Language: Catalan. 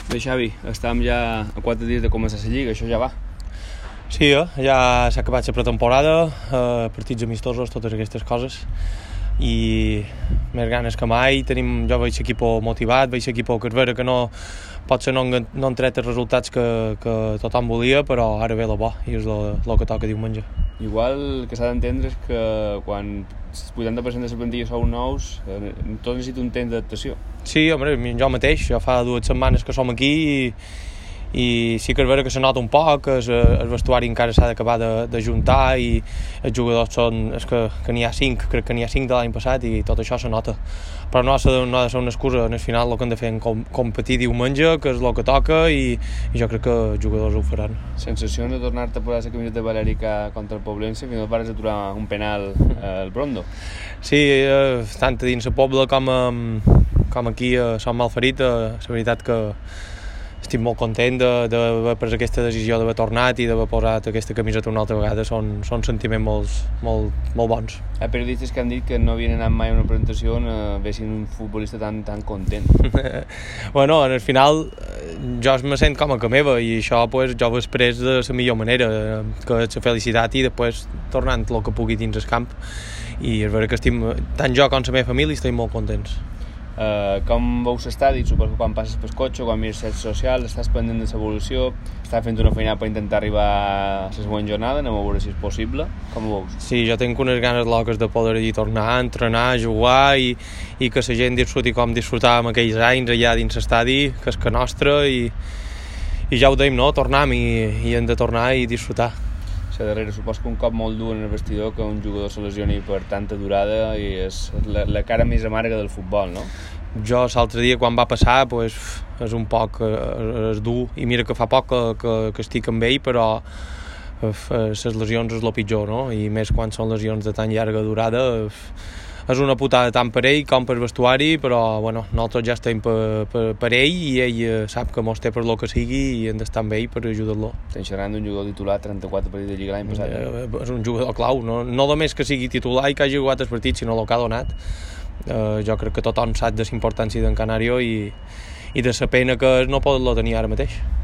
Bé, Xavi, estem ja a 4 dies de començar la Lliga, això ja va. Sí, ja s'ha acabat la pretemporada, partits amistosos, totes aquestes coses, i més ganes que mai. Jo veig l'equip motivat, veig l'equip que és vera que potser no han tret els resultats que tothom volia, però ara ve el bo i és el que toca diumenge. Igual que s'ha d'entendre és que quan el 80% de la plantilla sou nous, tot necessita un temps d'adaptació. Sí, home, jo mateix, ja fa 2 setmanes que som aquí i sí que és vera que se nota un poc, el vestuari encara s'ha d'acabar d'ajuntar i els jugadors són, que n'hi ha 5, crec que n'hi ha 5 de l'any passat i tot això se nota. Però no ha de ser una excusa, en el final el que hem de fer és competir diumenge, que és el que toca i jo crec que els jugadors ho faran. Sensacions de tornar-te a posar la camiseta de Valèrica contra el Poblense, fins i tot vas aturar un penal al Brondo. Sí, tant a dins el poble com aquí a Sant Malferit, la veritat que estic molt content d'haver pres aquesta decisió, d'haver tornat i d'haver posat aquesta camiseta una altra vegada. Són sentiments molt bons. Hi ha periodistes que han dit que no havien anat mai a una presentació on vessin un futbolista tan content. Bueno, al final jo me sent com a casa meva i això pues, jo ho he exprès de la millor manera, que és la felicitat i després tornant el que pugui dins el camp. I és vera que tant jo com la meva família estem molt contents. Com veus l'estadi? Suposo que quan passes pel cotxe, quan mires xarxes socials, estàs pendent de l'evolució, estàs fent una feina per intentar arribar a la següent jornada, anem a veure si és possible. Com ho veus? Sí, jo tinc unes ganes loques de poder allí tornar a entrenar, a jugar i que la gent disfruti com disfrutàvem aquells anys allà dins l'estadi, que és que nostre, i ja ho deim, no? Tornem i hem de tornar i disfrutar. Darrere, suposo que un cop molt dur en el vestidor que un jugador se lesioni per tanta durada i és la cara més amarga del futbol, no? Jo l'altre dia quan va passar pues, és un poc és dur i mira que fa poc que estic amb ell, però les lesions és el pitjor, no? I més quan són lesions de tan llarga durada és una putada tant per ell com per vestuari, però bueno, nosaltres ja estem per ell i ell sap que mos té per lo que sigui i hem d'estar amb ell per ajudar-lo. Estem xerrant d'un jugador titular 34 partits de Lliga l'any passat. És un jugador clau, no només que sigui titular i que hagi jugat els partits, sinó el que ha donat. Jo crec que tothom sap de la importància d'en Canario i de la pena que és no poder-lo tenir ara mateix.